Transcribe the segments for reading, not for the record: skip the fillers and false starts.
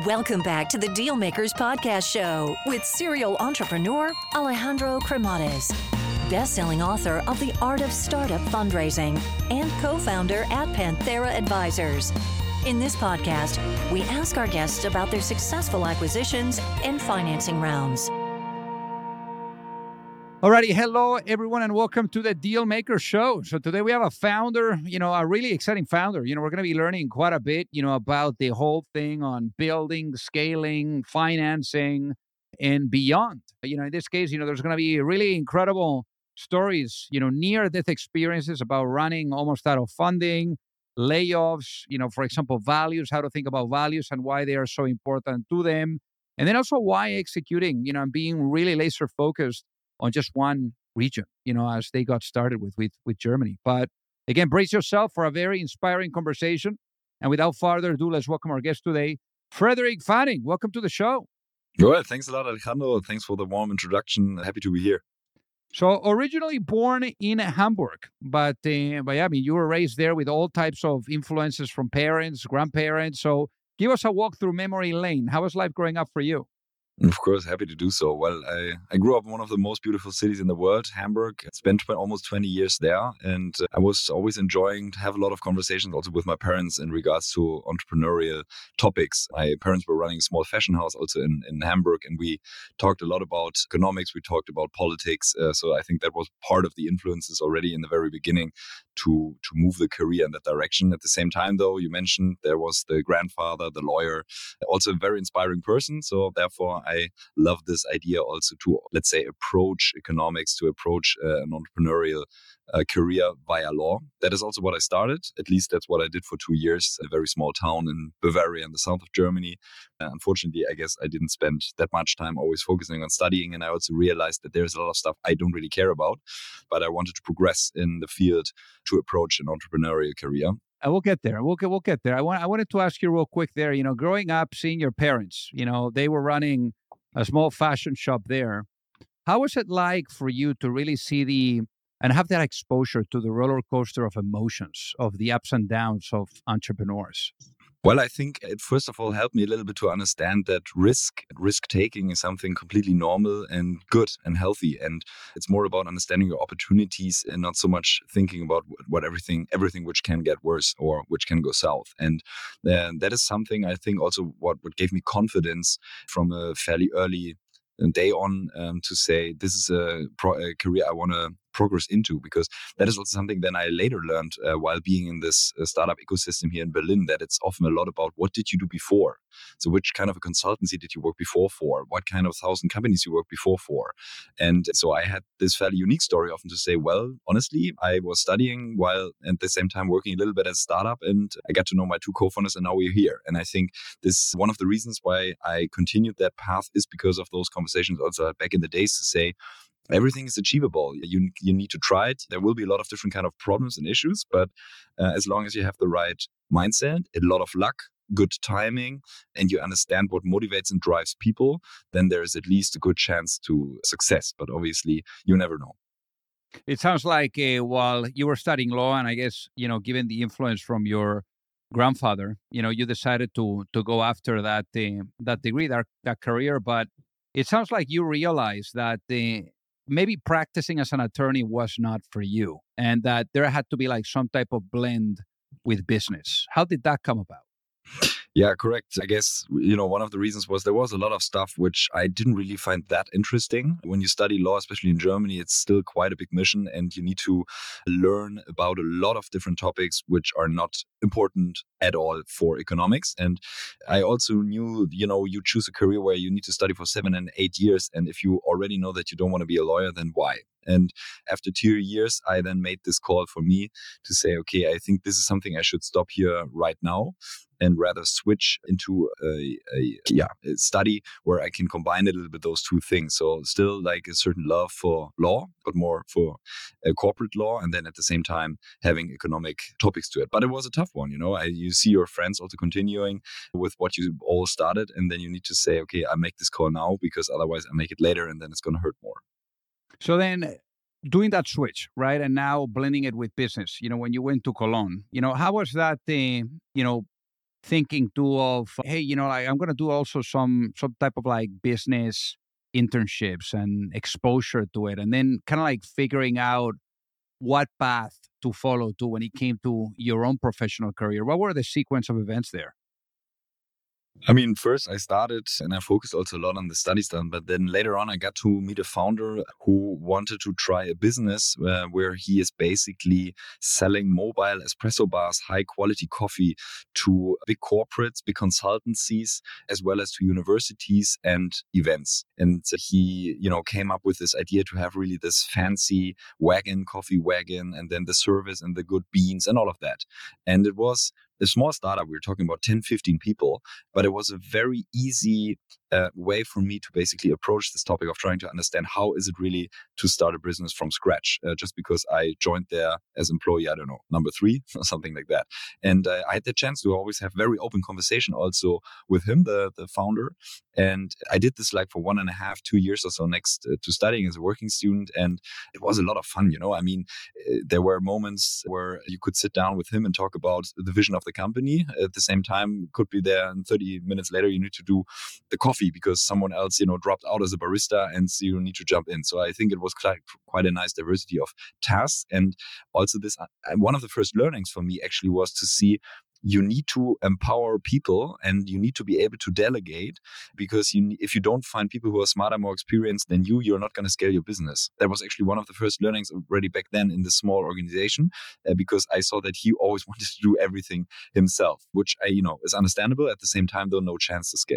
Welcome back to the Dealmakers Podcast Show with serial entrepreneur Alejandro Cremades, best-selling author of The Art of Startup Fundraising and co-founder at Panthera Advisors. In this podcast, we ask our guests about their successful acquisitions and financing rounds. Alrighty, hello everyone, and welcome to the Dealmaker Show. So today we have a founder, a really exciting founder. We're going to be learning quite a bit, about the whole thing on building, scaling, financing, and beyond. In this case, there's going to be really incredible stories, near-death experiences about running almost out of funding, layoffs, for example, values, how to think about values and why they are so important to them. And then also why executing, and being really laser focused on just one region, as they got started with Germany. But again, brace yourself for a very inspiring conversation. And without further ado, let's welcome our guest today, Frederick Fanning. Welcome to the show. Well, thanks a lot, Alejandro. Thanks for the warm introduction. Happy to be here. So originally born in Hamburg, but you were raised there with all types of influences from parents, grandparents. So give us a walk through memory lane. How was life growing up for you? Of course, happy to do so. Well, I grew up in one of the most beautiful cities in the world, Hamburg. Spent almost 20 years there, and I was always enjoying to have a lot of conversations also with my parents in regards to entrepreneurial topics. My parents were running a small fashion house also in Hamburg, and we talked a lot about economics. We talked about politics. So I think that was part of the influences already in the very beginning to move the career in that direction. At the same time, though, you mentioned there was the grandfather, the lawyer, also a very inspiring person. So therefore, I love this idea also to, let's say, approach economics, to approach an entrepreneurial career via law. That is also what I started. At least that's what I did for 2 years, a very small town in Bavaria in the south of Germany. Unfortunately, I guess I didn't spend that much time always focusing on studying. And I also realized that there's a lot of stuff I don't really care about, but I wanted to progress in the field to approach an entrepreneurial career. We'll get there. We'll get there. I wanted to ask you real quick there, growing up, seeing your parents, they were running a small fashion shop there. How was it like for you to really see and have that exposure to the roller coaster of emotions, of the ups and downs of entrepreneurs? Well, I think it first of all helped me a little bit to understand that risk taking is something completely normal and good and healthy. And it's more about understanding your opportunities and not so much thinking about what everything which can get worse or which can go south. And that is something I think also what gave me confidence from a fairly early day on to say this is a career I want to progress into, because that is also something then I later learned while being in this startup ecosystem here in Berlin, that it's often a lot about what did you do before? So which kind of a consultancy did you work before for? What kind of 1,000 companies you worked before for? And so I had this fairly unique story often to say, well, honestly, I was studying while at the same time working a little bit as a startup, and I got to know my two co-founders, and now we're here. And I think this one of the reasons why I continued that path is because of those conversations also back in the days to say, everything is achievable. You need to try it. There will be a lot of different kind of problems and issues, but as long as you have the right mindset, a lot of luck, good timing, and you understand what motivates and drives people, then there is at least a good chance to success. But obviously, you never know. It sounds like while you were studying law, and I guess, given the influence from your grandfather, you decided to go after that degree, that career. But it sounds like you realized that maybe practicing as an attorney was not for you, and that there had to be like some type of blend with business. How did that come about? Yeah, correct. I guess, one of the reasons was there was a lot of stuff which I didn't really find that interesting. When you study law, especially in Germany, it's still quite a big mission, and you need to learn about a lot of different topics which are not important at all for economics. And I also knew, you choose a career where you need to study for 7 and 8 years. And if you already know that you don't want to be a lawyer, then why? And after 2 years, I then made this call for me to say, okay, I think this is something I should stop here right now and rather switch into a study where I can combine a little bit those two things. So still like a certain love for law, but more for corporate law, and then at the same time having economic topics to it. But it was a tough one, you see your friends also continuing with what you all started, and then you need to say, okay, I make this call now because otherwise I make it later and then it's going to hurt more. So then doing that switch, right? And now blending it with business, when you went to Cologne, how was that, thinking too of, hey, like I'm going to do also some type of like business internships and exposure to it, and then kind of like figuring out what path to follow to when it came to your own professional career? What were the sequence of events there? I mean, first I started and I focused also a lot on the study stuff, but then later on I got to meet a founder who wanted to try a business where he is basically selling mobile espresso bars, high quality coffee to big corporates, big consultancies, as well as to universities and events. And he, came up with this idea to have really this fancy coffee wagon, and then the service and the good beans and all of that. And it was a small startup. We were talking about 10, 15 people, but it was a very easy way for me to basically approach this topic of trying to understand how is it really to start a business from scratch, just because I joined there as employee, I don't know, number 3 or something like that. And I had the chance to always have very open conversation also with him, the founder. And I did this like for 1.5, 2 years or so next to studying as a working student. And it was a lot of fun, I mean, there were moments where you could sit down with him and talk about the vision of the company. At the same time, could be there, and 30 minutes later, you need to do the coffee because someone else, dropped out as a barista, and so you need to jump in. So I think it was quite a nice diversity of tasks. And also this, one of the first learnings for me actually was to see you need to empower people and you need to be able to delegate, because if you don't find people who are smarter, more experienced than you're not going to scale your business. That was actually one of the first learnings already back then in the small organization, because I saw that he always wanted to do everything himself, which is understandable. At the same time, though, no chance to scale.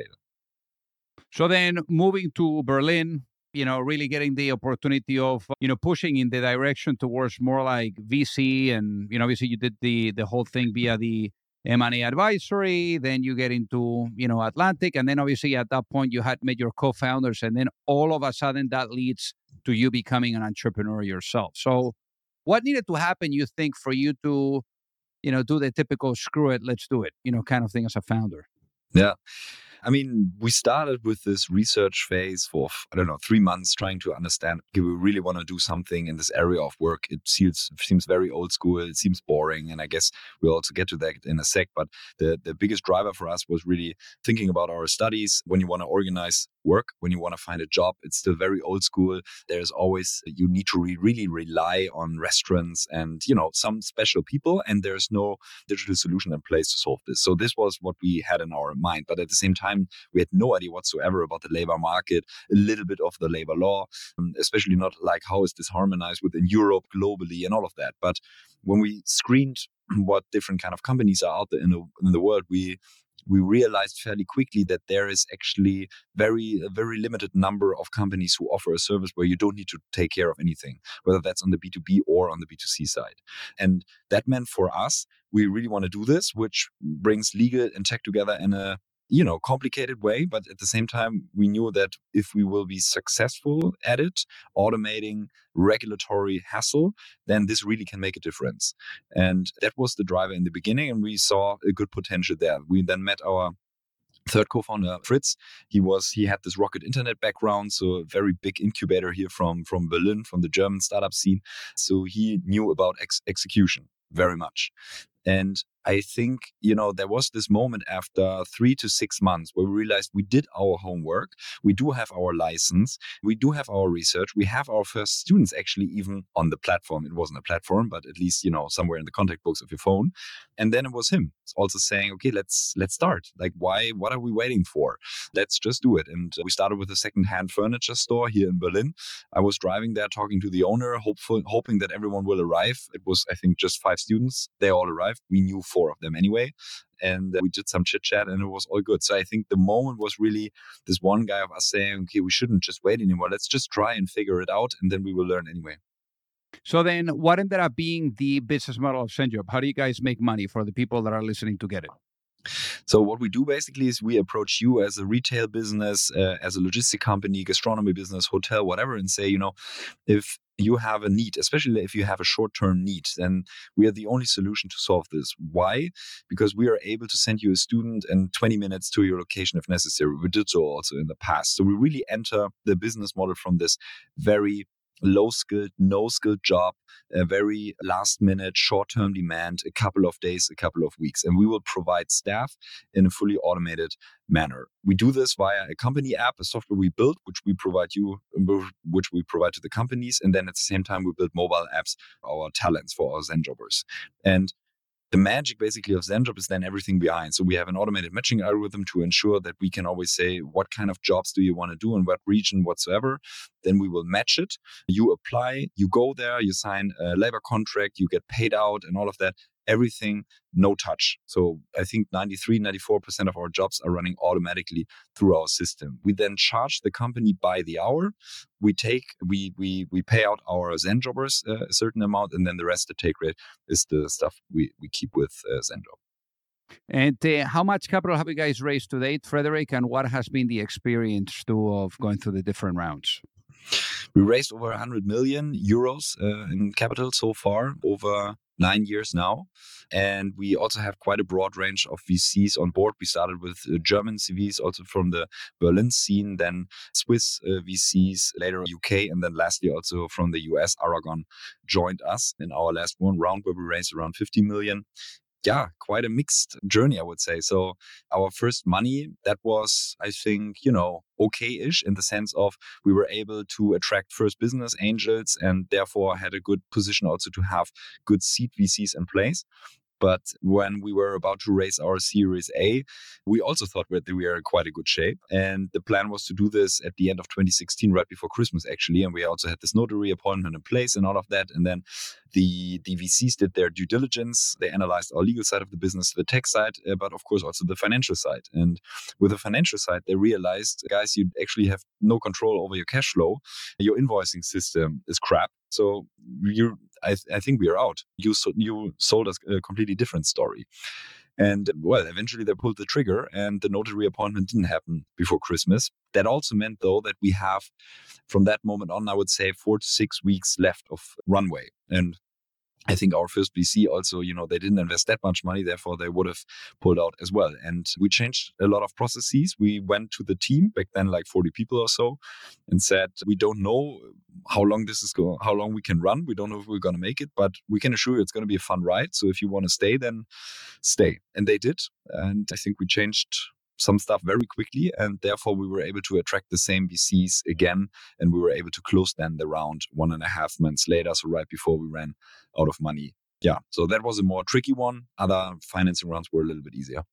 So then moving to Berlin, really getting the opportunity of, pushing in the direction towards more like VC. And, obviously you did the whole thing via the M&A advisory. Then you get into, Atlantic. And then obviously at that point you had met your co-founders. And then all of a sudden that leads to you becoming an entrepreneur yourself. So what needed to happen, you think, for you to, do the typical screw it, let's do it, kind of thing as a founder? Yeah. I mean, we started with this research phase for, 3 months, trying to understand, okay, we really want to do something in this area of work. It seems very old school. It seems boring. And I guess we'll also get to that in a sec. But the biggest driver for us was really thinking about our studies. When you want to organize work, when you want to find a job, it's still very old school. There's always, you need to really rely on restaurants and, some special people. And there's no digital solution in place to solve this. So this was what we had in our mind. But at the same time, we had no idea whatsoever about the labor market, a little bit of the labor law, especially not like how is this harmonized within Europe, globally, and all of that. But when we screened what different kind of companies are out there in the world, we realized fairly quickly that there is actually a very limited number of companies who offer a service where you don't need to take care of anything, whether that's on the B2B or on the B2C side. And that meant for us, we really want to do this, which brings legal and tech together in a complicated way. But at the same time, we knew that if we will be successful at it, automating regulatory hassle, then this really can make a difference. And that was the driver in the beginning. And we saw a good potential there. We then met our third co-founder, Fritz. He had this rocket internet background, so a very big incubator here from Berlin, from the German startup scene. So he knew about execution very much. And I think, there was this moment after 3 to 6 months where we realized we did our homework. We do have our license. We do have our research. We have our first students actually even on the platform. It wasn't a platform, but at least, somewhere in the contact books of your phone. And then it was him also saying, okay, let's start. Like, what are we waiting for? Let's just do it. And we started with a secondhand furniture store here in Berlin. I was driving there, talking to the owner, hoping that everyone will arrive. It was, I think, just 5 students. They all arrived. We knew 4 of them anyway. And we did some chit chat and it was all good. So I think the moment was really this one guy of us saying, okay, we shouldn't just wait anymore. Let's just try and figure it out. And then we will learn anyway. So then what ended up being the business model of SendJob? How do you guys make money for the people that are listening to get it? So what we do basically is we approach you as a retail business, as a logistic company, gastronomy business, hotel, whatever, and say, if you have a need, especially if you have a short-term need, then we are the only solution to solve this. Why? Because we are able to send you a student in 20 minutes to your location if necessary. We did so also in the past. So we really enter the business model from this very low-skilled, no-skilled job, a very last-minute, short-term demand, a couple of days, a couple of weeks. And we will provide staff in a fully automated manner. We do this via a company app, a software we built, which we provide to the companies. And then at the same time, we build mobile apps, our talents for our ZenJobbers. And the magic basically of ZenJob is then everything behind. So we have an automated matching algorithm to ensure that we can always say, what kind of jobs do you want to do in what region whatsoever? Then we will match it. You apply, you go there, you sign a labor contract, you get paid out and all of that. Everything, no touch. So I think 94% of our jobs are running automatically through our system. We then charge the company by the hour. We pay out our ZenJobbers a certain amount, and then the rest, the take rate, is the stuff we keep with ZenJob. And how much capital have you guys raised to date, Frederick? And what has been the experience of going through the different rounds? We raised over 100 million euros in capital so far, over 9 years now. And we also have quite a broad range of VCs on board. We started with German CVs, also from the Berlin scene, then Swiss VCs, later UK, and then lastly also from the US. Aragon joined us in our last one round where we raised around 50 million. Yeah, quite a mixed journey, I would say. So our first money, that was, I think, okay-ish in the sense of we were able to attract first business angels and therefore had a good position also to have good seed VCs in place. But when we were about to raise our Series A, we also thought that we are in quite a good shape. And the plan was to do this at the end of 2016, right before Christmas, actually. And we also had this notary appointment in place and all of that. And then the VCs did their due diligence. They analyzed our legal side of the business, the tech side, but of course also the financial side. And with the financial side, they realized, guys, you actually have no control over your cash flow. Your invoicing system is crap. So I think we are out. You sold us a completely different story. And well, eventually they pulled the trigger and the notary appointment didn't happen before Christmas. That also meant, though, that we have, from that moment on, I would say 4 to 6 weeks left of runway. And I think our first VC also, they didn't invest that much money, therefore they would have pulled out as well. And we changed a lot of processes. We went to the team, back then like 40 people or so, and said, we don't know how long how long we can run. We don't know if we're going to make it, but we can assure you it's going to be a fun ride. So if you want to stay, then stay. And they did. And I think we changed some stuff very quickly, and therefore we were able to attract the same VCs again, and we were able to close then the round 1.5 months later, so right before we ran out of money. Yeah, so that was a more tricky one. Other financing rounds were a little bit easier.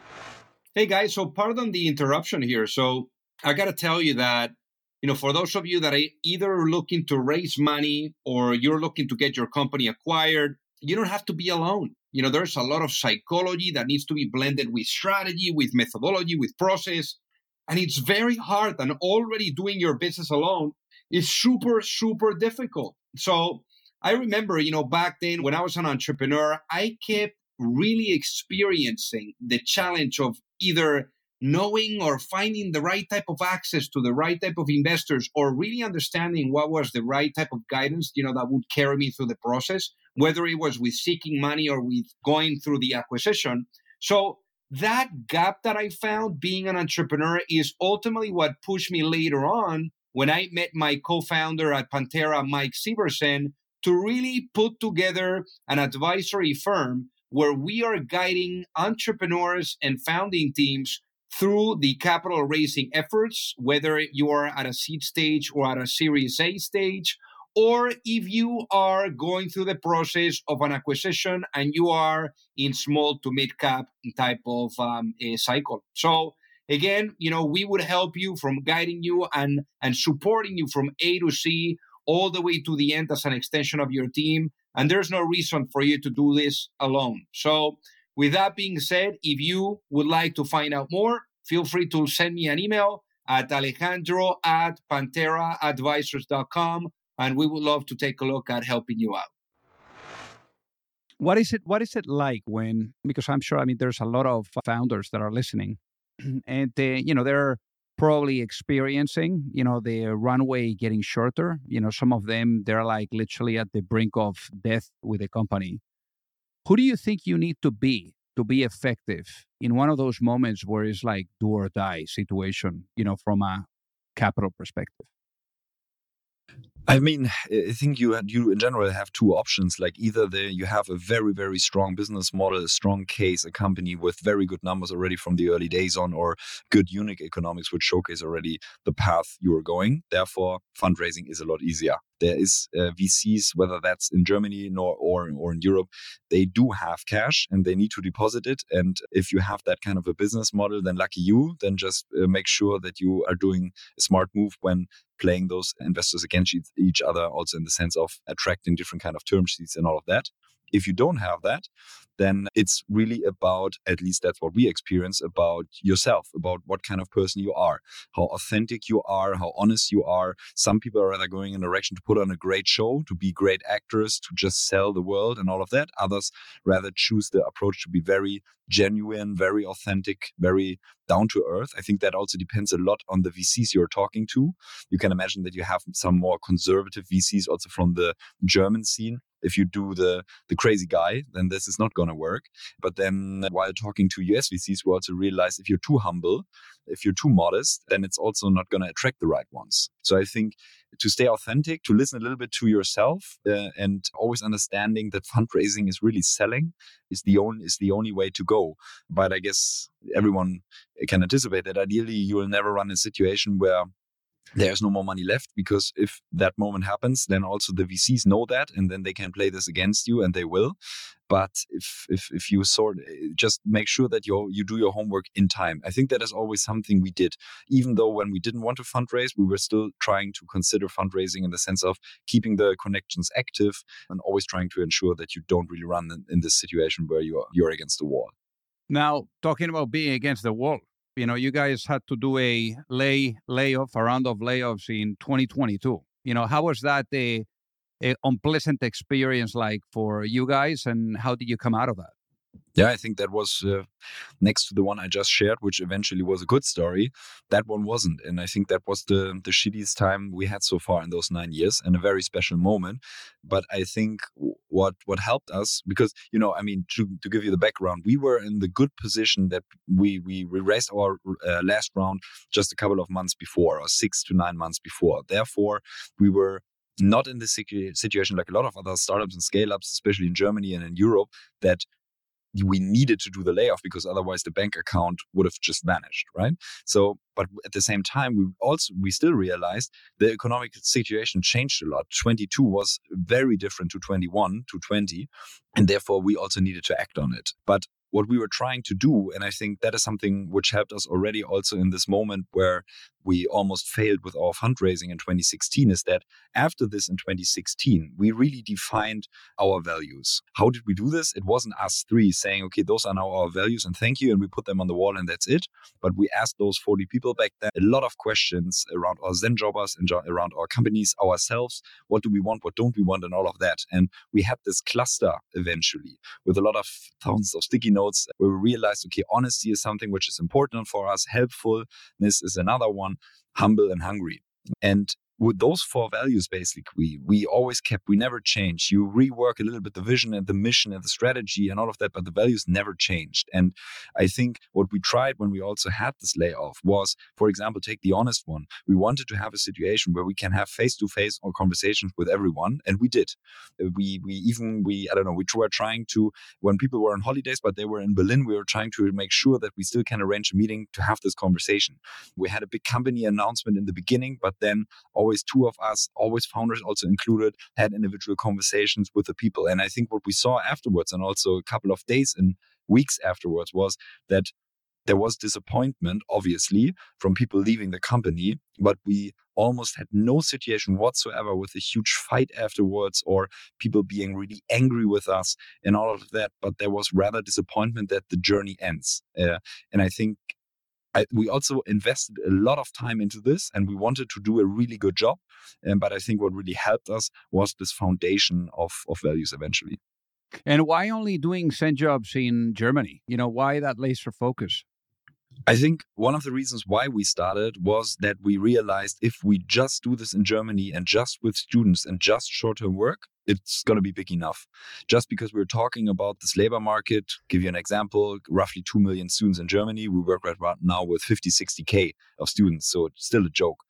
Hey guys, so pardon the interruption here. So I got to tell you that, for those of you that are either looking to raise money or you're looking to get your company acquired, you don't have to be alone. There's a lot of psychology that needs to be blended with strategy, with methodology, with process. And it's very hard. And already doing your business alone is super, super difficult. So I remember, back then when I was an entrepreneur, I kept really experiencing the challenge of either knowing or finding the right type of access to the right type of investors, or really understanding what was the right type of guidance, that would carry me through the process, whether it was with seeking money or with going through the acquisition. So that gap that I found being an entrepreneur is ultimately what pushed me later on when I met my co-founder at Pantera, Mike Severson, to really put together an advisory firm where we are guiding entrepreneurs and founding teams through the capital raising efforts, whether you are at a seed stage or at a Series A stage, or if you are going through the process of an acquisition and you are in small to mid cap type of cycle. So again, we would help you from guiding you and supporting you from A to C all the way to the end as an extension of your team. And there's no reason for you to do this alone. So with that being said, if you would like to find out more, feel free to send me an email at alejandro@panteraadvisors.com, and we would love to take a look at helping you out. What is it like when, because I'm sure, there's a lot of founders that are listening and they're probably experiencing, the runway getting shorter. Some of them, they're like literally at the brink of death with the company. Who do you think you need to be effective in one of those moments where it's like do or die situation, from a capital perspective? I mean, I think you in general have two options. Like either you have a very, very strong business model, a strong case, a company with very good numbers already from the early days on, or good unit economics which showcase already the path you are going. Therefore, fundraising is a lot easier. There is VCs, whether that's in Germany or in Europe, they do have cash and they need to deposit it. And if you have that kind of a business model, then lucky you. Then just make sure that you are doing a smart move when playing those investors against each other, also in the sense of attracting different kind of term sheets and all of that. If you don't have that, then it's really about, at least that's what we experience, about yourself, about what kind of person you are, how authentic you are, how honest you are. Some people are rather going in a direction to put on a great show, to be great actors, to just sell the world and all of that. Others rather choose the approach to be very genuine, very authentic, very down to earth. I think that also depends a lot on the VCs you're talking to. You can imagine that you have some more conservative VCs also from the German scene. If you do the crazy guy, then this is not going to work. But then while talking to US VCs, we also realize if you're too humble, if you're too modest, then it's also not going to attract the right ones. So I think to stay authentic, to listen a little bit to yourself, and always understanding that fundraising is really selling is the only way to go. But I guess everyone can anticipate that ideally you will never run a situation where there's no more money left, because if that moment happens, then also the VCs know that, and then they can play this against you, and they will. But if you just make sure that you do your homework in time. I think that is always something we did. Even though when we didn't want to fundraise, we were still trying to consider fundraising in the sense of keeping the connections active and always trying to ensure that you don't really run in this situation where you're against the wall. Now, talking about being against the wall, you guys had to do a round of layoffs in 2022. How was that a unpleasant experience like for you guys, and how did you come out of that? Yeah, I think that was next to the one I just shared, which eventually was a good story. That one wasn't. And I think that was the shittiest time we had so far in those 9 years, and a very special moment. But I think what helped us, because, to give you the background, we were in the good position that we raised our last round just a couple of months before, or 6 to 9 months before. Therefore, we were not in the situation like a lot of other startups and scale-ups, especially in Germany and in Europe, that we needed to do the layoff because otherwise the bank account would have just vanished, right? So, but at the same time, we still realized the economic situation changed a lot. 22 was very different to 21, to 20, and therefore we also needed to act on it. But what we were trying to do, and I think that is something which helped us already also in this moment where we almost failed with our fundraising in 2016, is that after this in 2016, we really defined our values. How did we do this? It wasn't us three saying, okay, those are now our values and thank you, and we put them on the wall and that's it. But we asked those 40 people back then a lot of questions around our Zen jobbers and around our companies, ourselves. What do we want? What don't we want? And all of that. And we had this cluster eventually with a lot of thousands of sticky notes where we realized, okay, honesty is something which is important for us. Helpfulness is another one. Humble and hungry. And with those 4 values, basically, we always kept, we never changed. You rework a little bit the vision and the mission and the strategy and all of that, but the values never changed. And I think what we tried when we also had this layoff was, for example, take the honest one. We wanted to have a situation where we can have face-to-face or conversations with everyone, and we did. We were trying to, when people were on holidays, but they were in Berlin, we were trying to make sure that we still can arrange a meeting to have this conversation. We had a big company announcement in the beginning, but then always 2 of us, always founders also included, had individual conversations with the people. And I think what we saw afterwards, and also a couple of days and weeks afterwards, was that there was disappointment, obviously, from people leaving the company, but we almost had no situation whatsoever with a huge fight afterwards or people being really angry with us and all of that. But there was rather disappointment that the journey ends. And I think we also invested a lot of time into this, and we wanted to do a really good job. But I think what really helped us was this foundation of values eventually. And why only doing Zen jobs in Germany? Why that laser focus? I think one of the reasons why we started was that we realized if we just do this in Germany and just with students and just short-term work, it's going to be big enough. Just because we're talking about this labor market, give you an example, roughly 2 million students in Germany. We work right now with 50, 60K of students. So it's still a joke.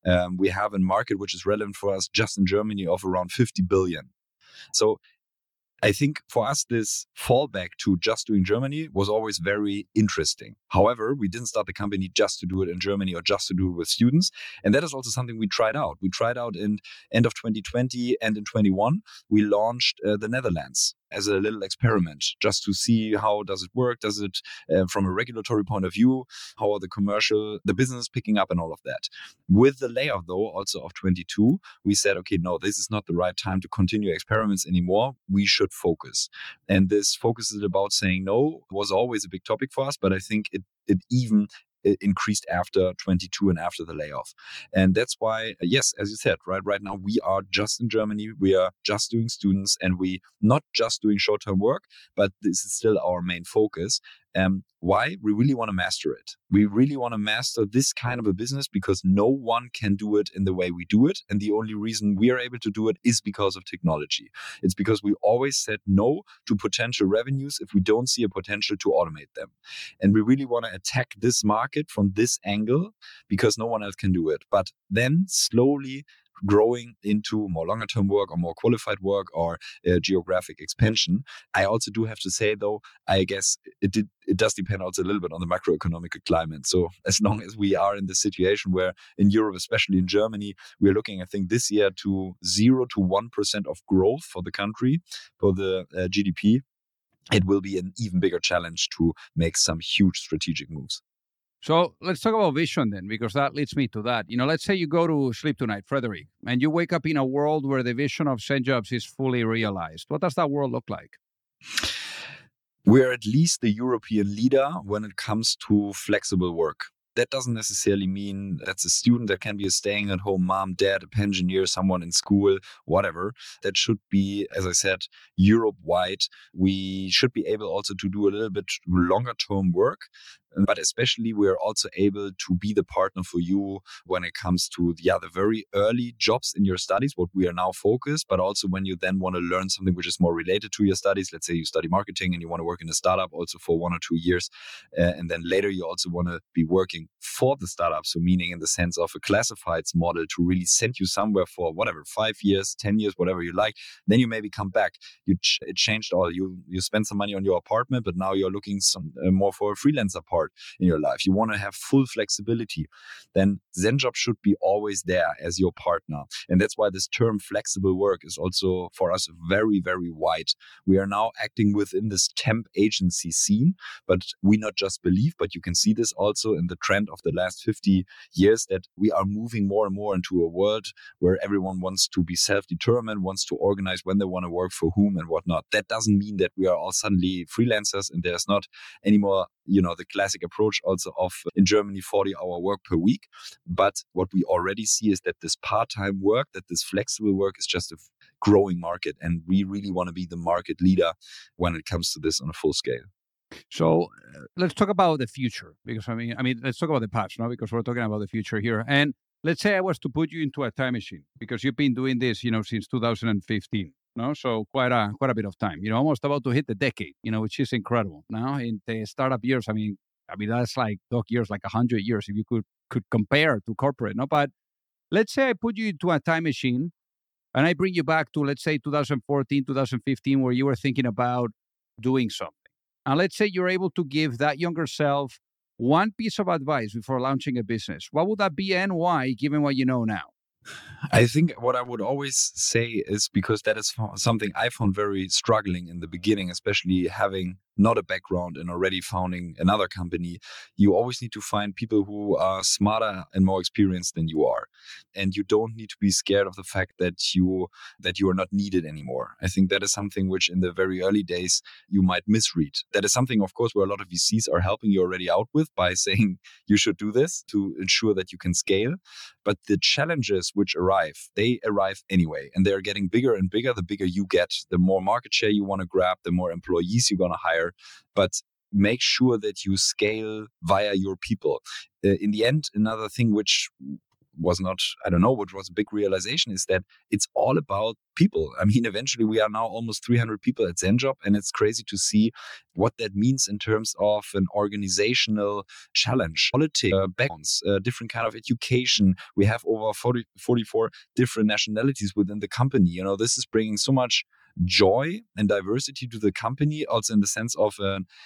We have a market which is relevant for us just in Germany of around 50 billion. So I think for us, this fallback to just doing Germany was always very interesting. However, we didn't start the company just to do it in Germany or just to do it with students. And that is also something we tried out. We tried out in end of 2020 and in 21, we launched the Netherlands as a little experiment just to see how does it work? Does it, from a regulatory point of view, how are the business picking up and all of that. With the layoff, though, also of 22, we said, okay, no, this is not the right time to continue experiments anymore. We should focus. And this focus is about saying no was always a big topic for us, but I think it even increased after 22 and after the layoff. And that's why, yes, as you said, right now we are just in Germany. We are just doing students and we not just doing short-term work, but this is still our main focus. Why? We really want to master it. We really want to master this kind of a business because no one can do it in the way we do it. And the only reason we are able to do it is because of technology. It's because we always said no to potential revenues if we don't see a potential to automate them. And we really want to attack this market from this angle because no one else can do it. But then slowly growing into more longer term work or more qualified work or geographic expansion. I also do have to say, though, I guess it does depend also a little bit on the macroeconomic climate. So as long as we are in the situation where in Europe, especially in Germany, we're looking, I think, this year to 0 to 1% of growth for the country, for the GDP, it will be an even bigger challenge to make some huge strategic moves. So let's talk about vision then, because that leads me to that. Let's say you go to sleep tonight, Frederick, and you wake up in a world where the vision of Zenjobs is fully realized. What does that world look like? We're at least the European leader when it comes to flexible work. That doesn't necessarily mean that's a student. That can be a staying at home mom, dad, a pensioner, someone in school, whatever. That should be, as I said, Europe-wide. We should be able also to do a little bit longer term work. But especially we're also able to be the partner for you when it comes to the very early jobs in your studies, what we are now focused, but also when you then want to learn something which is more related to your studies. Let's say you study marketing and you want to work in a startup also for 1 or 2 years. And then later you also want to be working for the startup. So meaning in the sense of a classifieds model to really send you somewhere for whatever, 5 years, 10 years, whatever you like. Then you maybe come back. It changed all. You spend some money on your apartment, but now you're looking more for a freelancer part in your life. You want to have full flexibility, then Zenjobs should be always there as your partner. And that's why this term flexible work is also for us very, very wide. We are now acting within this temp agency scene, but we not just believe, but you can see this also in the trend of the last 50 years that we are moving more and more into a world where everyone wants to be self-determined, wants to organize when they want to work for whom and whatnot. That doesn't mean that we are all suddenly freelancers and there's not anymore the classic approach also of in Germany 40-hour work per week. But what we already see is that this part-time work, that this flexible work is just a growing market. And we really want to be the market leader when it comes to this on a full scale. So let's talk about the future, because I mean, let's talk about the past, no? Because we're talking about the future here. And let's say I was to put you into a time machine, because you've been doing this, since 2015. No, so quite a bit of time. Almost about to hit the decade. Which is incredible. Now in the startup years, I mean that's like dog years, like 100 years if you could compare to corporate. No, but let's say I put you into a time machine, and I bring you back to, let's say, 2014, 2015, where you were thinking about doing something. And let's say you're able to give that younger self one piece of advice before launching a business. What would that be and why, given what you know now? I think what I would always say is, because that is something I found very struggling in the beginning, especially having not a background and already founding another company, you always need to find people who are smarter and more experienced than you are. And you don't need to be scared of the fact that you are not needed anymore. I think that is something which in the very early days you might misread. That is something, of course, where a lot of VCs are helping you already out with by saying you should do this to ensure that you can scale. But the challenges which they arrive anyway, and they're getting bigger and bigger. The bigger you get, the more market share you want to grab, the more employees you're going to hire. But make sure that you scale via your people. In the end, another thing which was not, I don't know, what was a big realization is that it's all about people. I mean, eventually we are now almost 300 people at ZenJob, and it's crazy to see what that means in terms of an organizational challenge, politics, backgrounds, different kind of education. We have over 44 different nationalities within the company. You know, this is bringing so much joy and diversity to the company, also in the sense of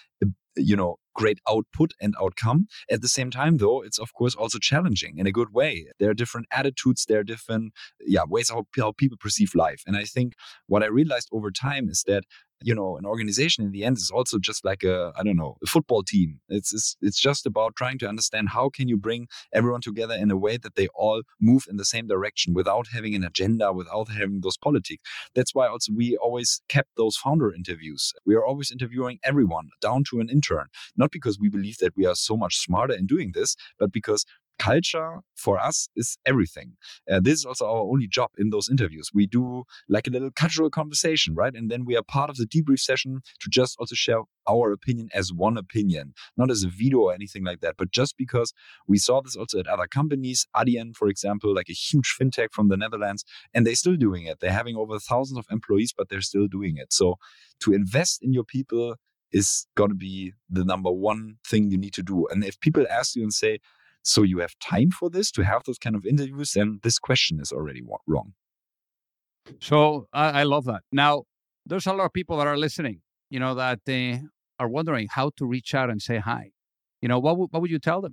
great output and outcome. At the same time, though, it's of course also challenging in a good way. There are different attitudes, there are different ways how people perceive life. And I think what I realized over time is that an organization in the end is also just like a football team. It's just about trying to understand how can you bring everyone together in a way that they all move in the same direction without having an agenda, without having those politics. That's why also we always kept those founder interviews. We are always interviewing everyone down to an intern, not because we believe that we are so much smarter in doing this, but because culture for us is everything. This is also our only job in those interviews. We do like a little cultural conversation, right? And then we are part of the debrief session to just also share our opinion as one opinion, not as a veto or anything like that, but just because we saw this also at other companies. Adyen, for example, like a huge fintech from the Netherlands, and they're still doing it. They're having over thousands of employees, but they're still doing it. So to invest in your people is going to be the number one thing you need to do. And if people ask you and say, so you have time for this, to have those kind of interviews, then this question is already wrong. So I love that. Now, there's a lot of people that are listening, that they are wondering how to reach out and say hi. What would you tell them?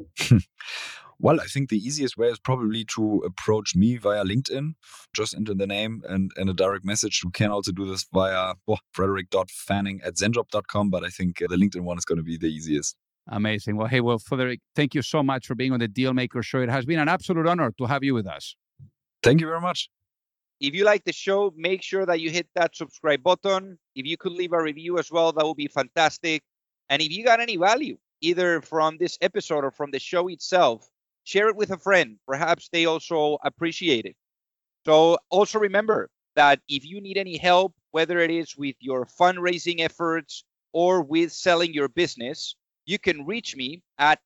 Well, I think the easiest way is probably to approach me via LinkedIn. Just enter the name and a direct message. You can also do this via frederick.fanning@zenjob.com, but I think the LinkedIn one is going to be the easiest. Amazing. Well, hey, Frederick, thank you so much for being on the Dealmaker Show. It has been an absolute honor to have you with us. Thank you very much. If you like the show, make sure that you hit that subscribe button. If you could leave a review as well, that would be fantastic. And if you got any value, either from this episode or from the show itself, share it with a friend. Perhaps they also appreciate it. So also remember that if you need any help, whether it is with your fundraising efforts or with selling your business, you can reach me at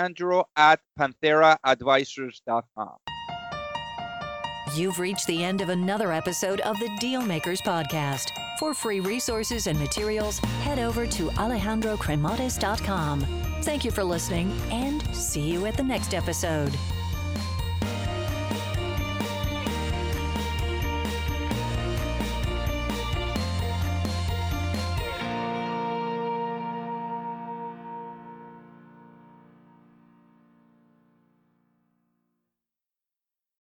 alejandro@pantheraadvisors.com. You've reached the end of another episode of the Dealmakers Podcast. For free resources and materials, head over to alejandrocremades.com. Thank you for listening, and see you at the next episode.